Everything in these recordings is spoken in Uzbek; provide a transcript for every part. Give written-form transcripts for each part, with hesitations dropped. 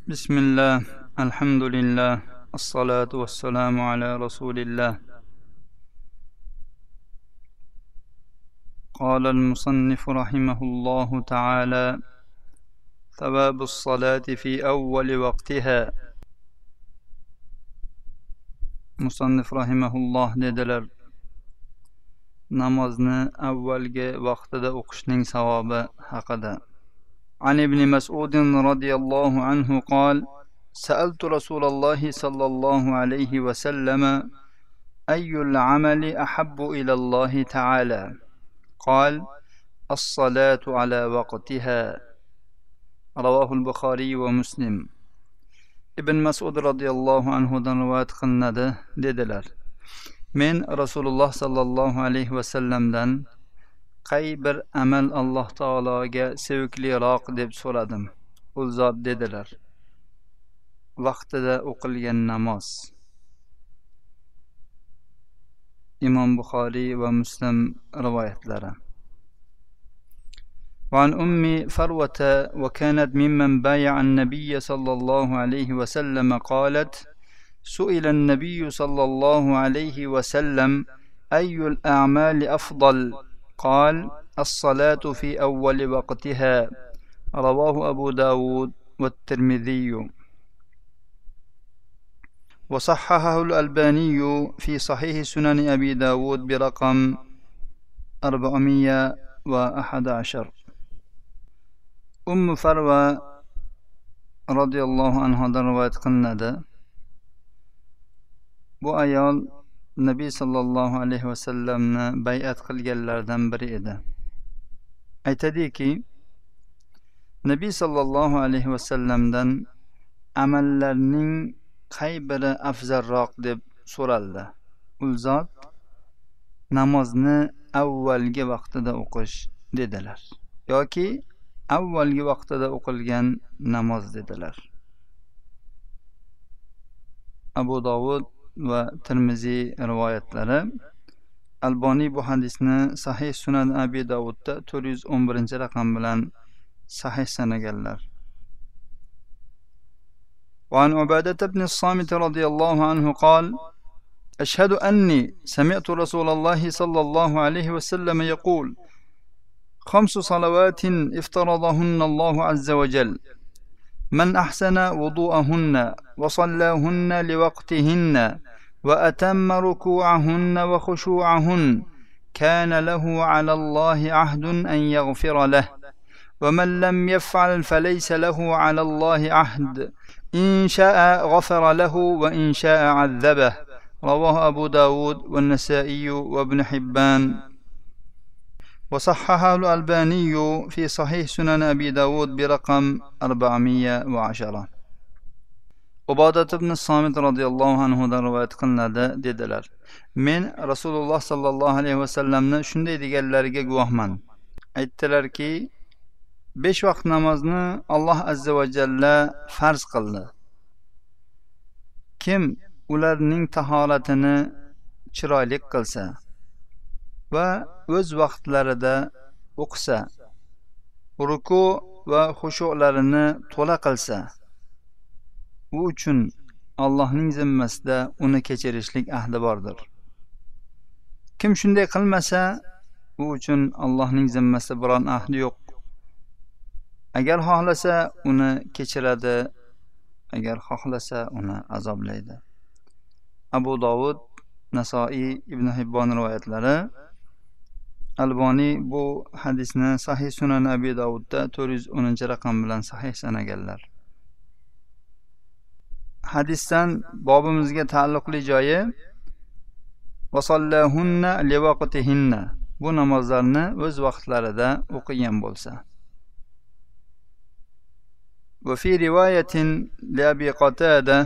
بسم الله الحمد لله الصلاة والسلام على رسول الله. قال المصنف رحمه الله تعالى: ثواب الصلاة في أول وقتها. مصنف رحمه الله dediler: namozni avvalgi vaqtida o'qishning savobi haqida. عن ابن مسعود رضي الله عنه قال: سألت رسول الله صلى الله عليه وسلم: أي العمل أحب إلى الله تعالى؟ قال: الصلاة على وقتها. رواه البخاري ومسلم. ابن مسعود رضي الله عنه روايat qilinadi dedilar: men Rasululloh sallallohu alayhi vasallamdan qay bir amal Alloh taologa sevikliroq deb so'radim. U zot dedilar: vaqtida o'qilgan namoz. Imom Buxoriy va Muslim rivoyatlari. وعن أم فروة وكانت ممن بايع النبي صلى الله عليه وسلم قالت: سئل النبي صلى الله عليه وسلم: أي الأعمال أفضل؟ قال: الصلاة في أول وقتها. رواه أبو داود والترمذي، وصححه الألباني في صحيح سنن أبي داود برقم 411. Farva radhiyallohu anhodan rivoyat qilinadi. Bu ayol Nabiy sallallohu alayhi vasallamni bay'at qilganlardan biri edi. Aytadiki, Nabiy sallallohu alayhi vasallamdan amallarning qay biri afzalroq deb so'raldi. U zot namozni avvalgi vaqtida o'qish dedilar, yoki avvalgi vaqtida o'qilgan namoz dedilar. Abu Dovud va Tirmiziy rivoyatlari. Alboniy bu hadisni Sahih Sunan Abi Davudda 411 raqam bilan sahih sanaganlar. وعن عبادة بن الصامت رضي الله عنه قال: أشهد أني سمعت رسول الله صلى الله عليه وسلم يقول: 5 صلوات افترضهن الله عز وجل، من أحسن وضوءهن وصلاهن لوقتهن وأتم ركوعهن وخشوعهن كان له على الله عهد أن يغفر له، ومن لم يفعل فليس له على الله عهد، إن شاء غفر له وإن شاء عذبه. رواه أبو داود والنسائي وابن حبان، وصححه الألباني في صحيح سنن أبي داود برقم 410. Ubodat ibn Somit radhiyallohu anhudan rivoyat qilinadi dedilar: men Rasululloh sallallohu alayhi vasallamni shunday deganlariga guvohman. Aytdilarki, 5 vaqt namozni Alloh azza va jalla farz qildi. Kim ularning tahoratini chiroyli qilsa va o'z vaqtlarida o'qisa, ruku va xushu'larini to'la qilsa, u uchun Allohning zimmasida uni kechirishlik ahdi bordir. Kim shunday qilmasa, u uchun Allohning zimmasida biron ahdi yo'q. Agar xohlasa uni kechiradi, agar xohlasa uni azoblaydi. Abu Dovud, Nasoiy, Ibn Hibbon rivoyatlari. Alboniy bu hadisni Sahih Sunan Abi Davudda 410 raqam bilan sahih sanaganlar. Hadisdan bobimizga taalluqli joyi vasallahunna liwaqtihinna. Bu namozlarni o'z vaqtlarida o'qigan bo'lsa. Va fi rivoyatin li Abi Qatada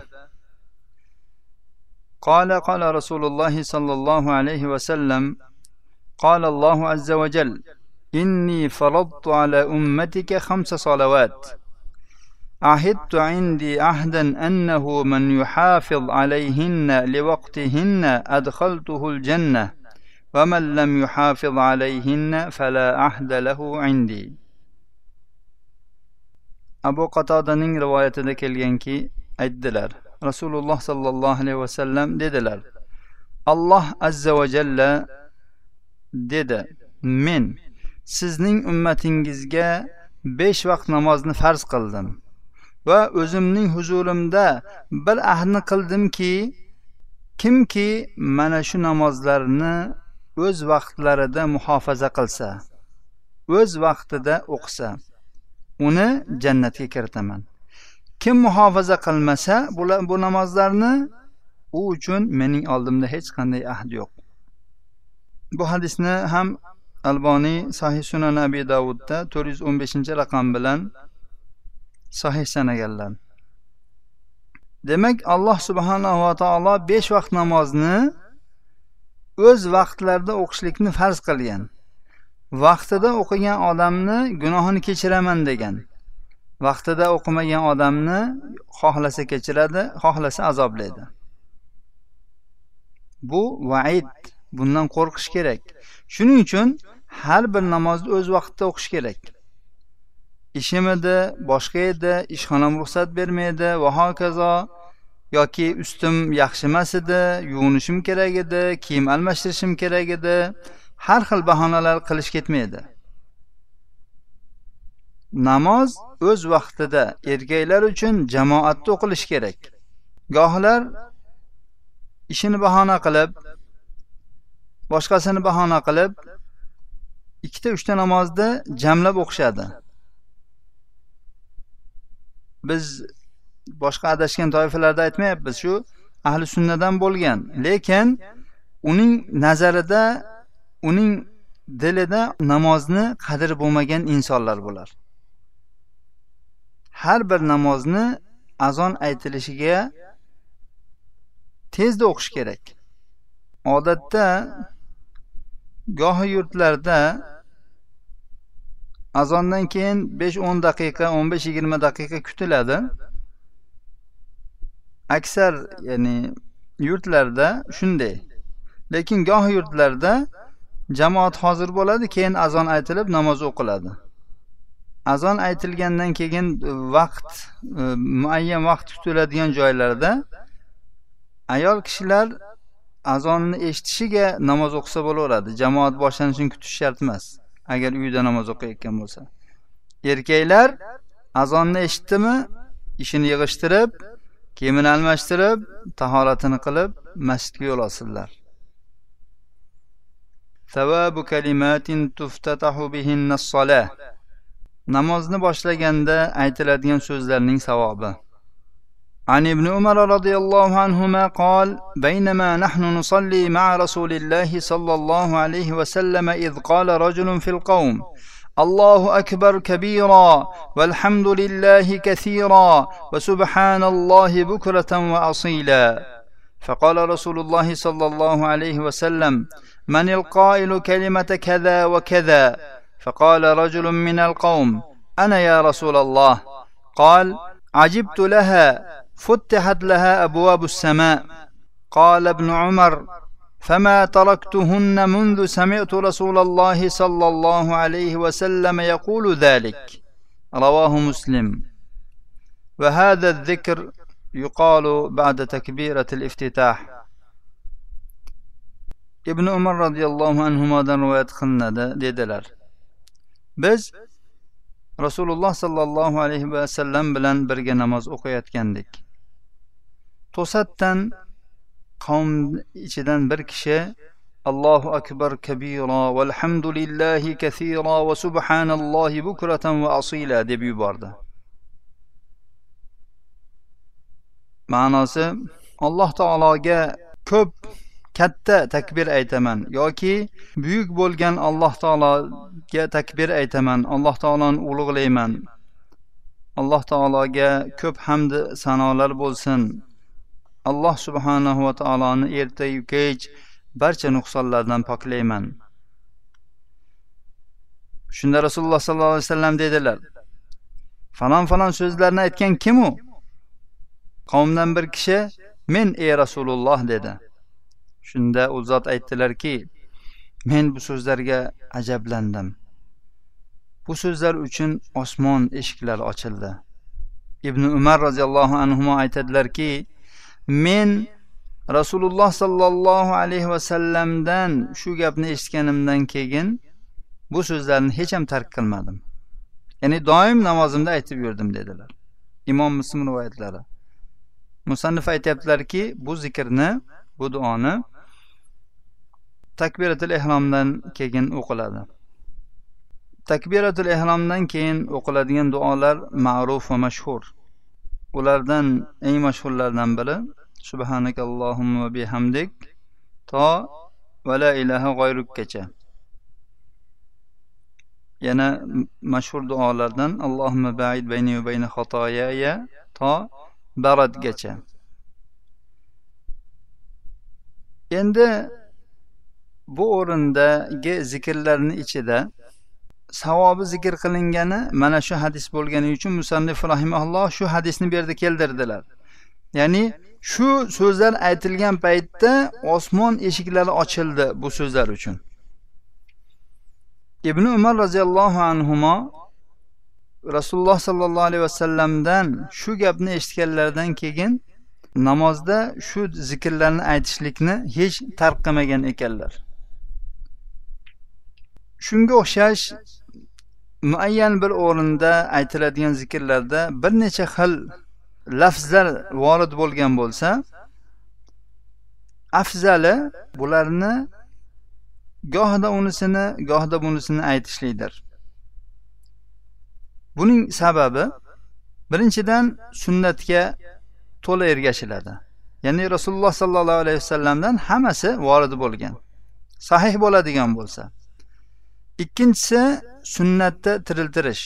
قال رسول الله صلى الله عليه وسلم: قال الله عز وجل: إني فرضت على أمتك 5 صلوات، عهدت عندي عهدا أنه من يحافظ عليهن لوقتهن أدخلته الجنة، ومن لم يحافظ عليهن فلا عهد له عندي. Abu Qatodaning rivoyatida kelganki, aytdilar, Rasululloh sallallohu alayhi vasallam dedilar, Alloh azza va jalla dedi, men sizning ummatingizga 5 vaqt namozni farz qildim va o'zimning huzurimda bir ahdni qildimki, kimki mana shu namozlarni o'z vaqtlarida muhofaza qilsa, o'z vaqtida o'qisa, uni jannatga kiritaman. Kim muhofaza qilmasa bu namozlarni, u uchun mening oldimda hech qanday ahd yo'q. Bu hadisni ham Alboniy Sahih Sunan Abi Davudda 415-raqam bilan sahih sanaganlar. Demak, Alloh subhanahu va taolo 5 vaqt namozni o'z vaqtlarida o'qishlikni farz qilgan. Vaqtida o'qigan odamni gunohini kechiraman degan. Vaqtida o'qimagan odamni xohlasa kechiradi, xohlasa azoblaydi. Bu vaid, bundan qo'rqish kerak. Shuning uchun har bir namozni o'z vaqtida o'qish kerak. Ishim edi, boshqa edi, ishxonam ruxsat bermaydi va hokazo, yoki ustim yaxshi emas edi, yuvinishim kerak edi, kiyim almashtirishim kerak edi, har xil bahonalar qilish ketmaydi. Namoz o'z vaqtida erkaklar uchun jamoatda o'qilish kerak. Gohlar ishini bahona qilib, boshqasini bahona qilib, 2-3 namozni jamlab o'qishadi. Biz boshqa adashgan toifalarda aytmayapmiz, shu ahli sunnadan bo'lgan, lekin uning nazarida, uning dilida namozni qadri bo'lmagan insonlar bo'lar. Har bir namozni azon aytilishiga tezda o'qish kerak. Odatda gohi yurtlarda azondan keyin 5-10 daqiqa, 15-20 daqiqa kutiladi. Aksar, ya'ni yurtlarda shunday. Lekin gohi yurtlarda jamoat hozir bo'ladi, keyin azon aytilib namoz o'qiladi. Azon aytilgandan keyin vaqt, muayyan vaqt kutiladigan joylarda ayol kishilar azonni eshitishiga namoz o'qisa bo'laveradi. Jamoat boshlanishini kutish shart emas, agar uyda namoz o'qiyotgan bo'lsa. Erkaklar azonni eshitdimi, ishini yig'ishtirib, kiyimini almashtirib, tahoratini qilib, masjidga yo'l olsinlar. Savabu kalimatin tuftatahu bihinna as-salah. Namozni boshlaganda aytiladigan so'zlarning savobi. عن ابن عمر رضي الله عنهما قال بينما نحن نصلي مع رسول الله صلى الله عليه وسلم إذ قال رجل في القوم الله أكبر كبيرا والحمد لله كثيرا وسبحان الله بكرة وأصيلا فقال رسول الله صلى الله عليه وسلم من القائل كلمة كذا وكذا فقال رجل من القوم أنا يا رسول الله قال عجبت لها فتحت لها أبواب السماء قال ابن عمر فما تركتهن منذ سمعت رسول الله صلى الله عليه وسلم يقول ذلك رواه مسلم وهذا الذكر يقال بعد تكبيرة الافتتاح. ابن عمر رضي الله عنهما رواية قلنا dediler. Biz Rasululloh sallallohu alayhi va sallam bilan birga namoz o'qiyotgandik. To'satdan qavm ichidan bir kishi Allohu akbar kabira valhamdulillahi kathira va subhanallohi bukratan va asila deb yubordi. Ma'nosi, Alloh taologa ko'p katta takbir aytaman yoki buyuk bo'lgan Alloh taologa takbir aytaman, Alloh taoloni ulug'layman. Alloh taologa ko'p hamd sanolar bo'lsin. Alloh subhanahu va taoloni erta-yu kech barcha nuqsonlardan poklayman. Shunda Rasululloh sallallohu alayhi vasallam dedilar: "Falon so'zlarni aytgan kim u?" Qavmdan bir kishi "Men ey Rasululloh" dedi. Shunda u zot aytdilarki: "Men bu so'zlarga ajablandim. Bu so'zlar uchun osmon eshiklari ochildi ibn Umar roziyallohu anhu aytadilarki, men Rasululloh sallallohu alayhi vasallamdan shu gapni eshitganimdan keyin bu so'zlarni hech ham tark qilmadim. Ya'ni doim namozimda aytib yurdim dedilar. Imom Muslim rivoyatlari. Musannif aytibdilarki, bu zikrni, bu duoni takbiratul ihromdan keyin o'qiladi. Takbiratul ihromdan keyin o'qiladigan duolar ma'ruf va mashhur. Ulardan eng mashhurlardan biri Subhanakallohumma va bihamdik to va la ilaha g'oyrukgacha. Yana mashhur duolardan Allohumma ba'id bayni va bayna xatoyaya to baratgacha. Endi bu o'rindagi zikrlarning ichida savobi zikr qilingani mana shu hadis bo'lgani uchun musannif rahimahulloh shu hadisni bu yerda keltirdilar. Ya'ni shu so'zlar aytilgan paytda osmon eshiklari ochildi bu so'zlar uchun. Ibn Umar roziyallohu anhuma Rasululloh sallallohu alayhi vasallamdan shu gapni eshitganlaridan keyin namozda shu zikrlarni aytishlikni hech tark qilmagan ekanlar. Shunga o'xshash muayyan bir o'rinda aytiladigan zikrlarda bir necha xil lafzlar vorid bo'lgan bo'lsa, afzali bularni gohida unisini, gohida bunisini aytishlikdir. Buning sababi birinchidan sunnatga to'la ergashiladi. Ya'ni Rasululloh sallallohu alayhi vasallamdan hammasi vorid bo'lgan. Sahih bo'ladigan bo'lsa. Ikkinchisi sunnatda tiriltirish.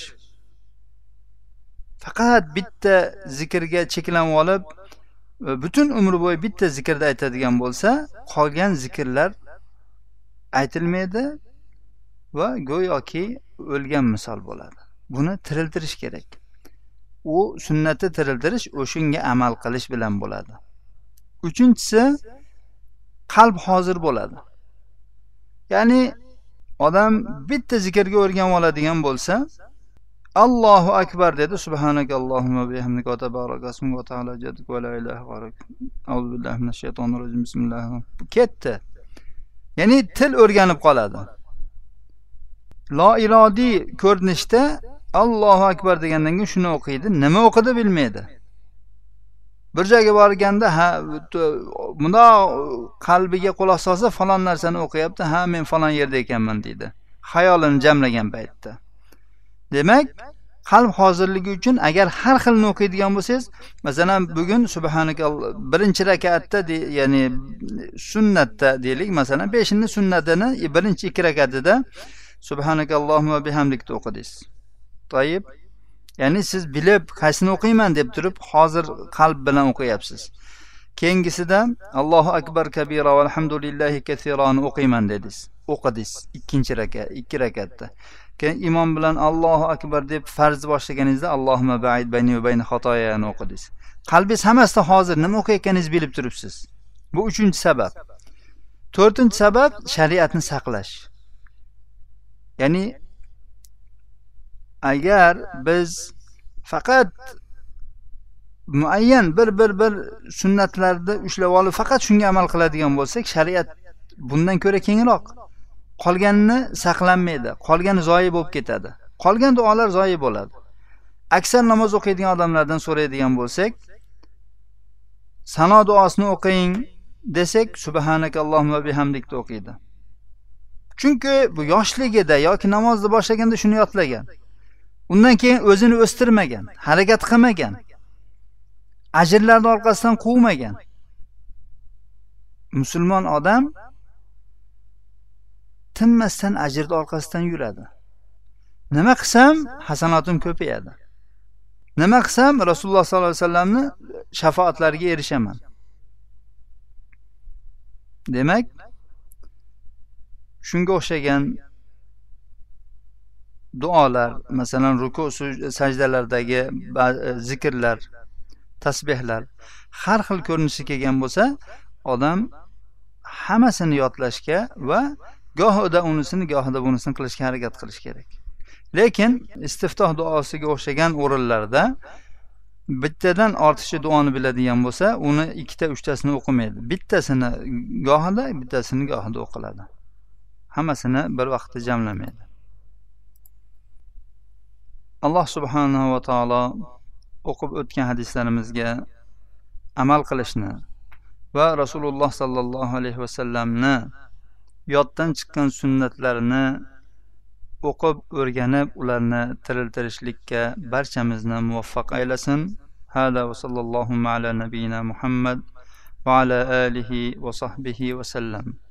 Faqat bitta zikrga cheklanib olib, butun umri bo'yi bitta zikrda aytadigan bo'lsa, qolgan zikrlar aytilmaydi va go'yoki o'lgan misol bo'ladi. Buni tiriltirish kerak. U sunnatda tiriltirish o'shunga amal qilish bilan bo'ladi. Uchinchisi qalb hozir bo'ladi. Ya'ni odam bitta zikrga o'rganib oladigan bo'lsa, Allohu akbar dedi, subhanakallohumma bihamdika va tabarakasmuka va ta'ala jadduk va la ilaha g'ayruk. Auzu billahi minash shaytonir rojim. Bismillahirrohmanirrohim. Ketdi. Ya'ni til o'rganib qoladi. La irodiy ko'rinishda Allohu akbar degandan keyin shuni o'qiydi, nima o'qidi bilmaydi. Bir joyga borganda, ha, bunda qalbiga quloq solsa falon narsani o'qiyapti, ha, men falon yerda ekanman deydi. Xayolini jamlagan paytda. Demak, qalb hozirligi uchun agar har xilni o'qiydigan bo'lsangiz, masalan, bugun subhanakalloh birinchi rakatda, ya'ni sunnatda deylik, masalan, 5ni sunnatini birinchi 2 rakatida subhanakallohumma bihamdikni o'qidingiz. To'yib, ya'ni siz bilib qaysini o'qiyman deb turib, hozir qalb bilan o'qiyapsiz. Keyingisida Allohu akbar kabira va alhamdulillahi kaseeran o'qiyman dedingiz. O'qidingiz ikkinchi rakat, 2 rakatda. Keyin imom bilan Allohu akbar deb farz boshlaganingizda Allohumma ba'id bayni va bayna xatoyani o'qidingiz. Qalbingiz hammasida hozir nima o'qiyotganingizni bilib turibsiz. Bu 3-sabab. 4-sabab shariatni saqlash. Ya'ni agar biz faqat muayyan bir sunnatlarda ushlab olib faqat shunga amal qiladigan bo'lsak, shariat bundan ko'ra kengroq. Qolganini saqlanmaydi, qolgani zoyi bo'lib ketadi. Qolgan duolar zoyi bo'ladi. Aksar namoz o'qiydigan odamlardan so'raydigan bo'lsak, sano duosini o'qing desak, subhanakallohumma bihamdikni o'qiydi. Chunki bu yoshligida yoki namozni boshlaganda shuni yodlagan. Undan keyin o'zini o'stirmagan, harakat qilmagan. Ajrlarning orqasidan quvmagan. Musulmon odam tinmasdan ajrning orqasidan yuradi. Nima qilsam hasanotim ko'payadi. Nima qilsam Rasululloh sollallohu alayhi vasallamni shafoatlariga erishaman. Demak, shunga o'xshagan duolar, masalan, ruku sajdalardagi zikrlar, tasbihlar har xil ko'rinishga kelgan bo'lsa, odam hammasini yodlashga va gohida unisini, gohida bunisini qilishga harakat qilish kerak. Lekin istiftoh duosiga o'xshagan o'rinlarda bittadan ortiqcha duoni biladigan bo'lsa, uni ikkita, uchtasini o'qimaydi. Bittasini gohida, bittasini gohida o'qiladi. Hammasini bir vaqtda jamlamaydi. Alloh subhanahu va taolo o'qib o'tgan hadislarimizga amal qilishni va Rasululloh sallallohu alayhi va sallamni yoddan chiqqan sunnatlarini o'qib, o'rganib, ularni tiriltirishlikka barchamizni muvaffaq aylasin. Hada va sallallohu ala nabiyina Muhammad va ala alihi va sahbihi va sallam.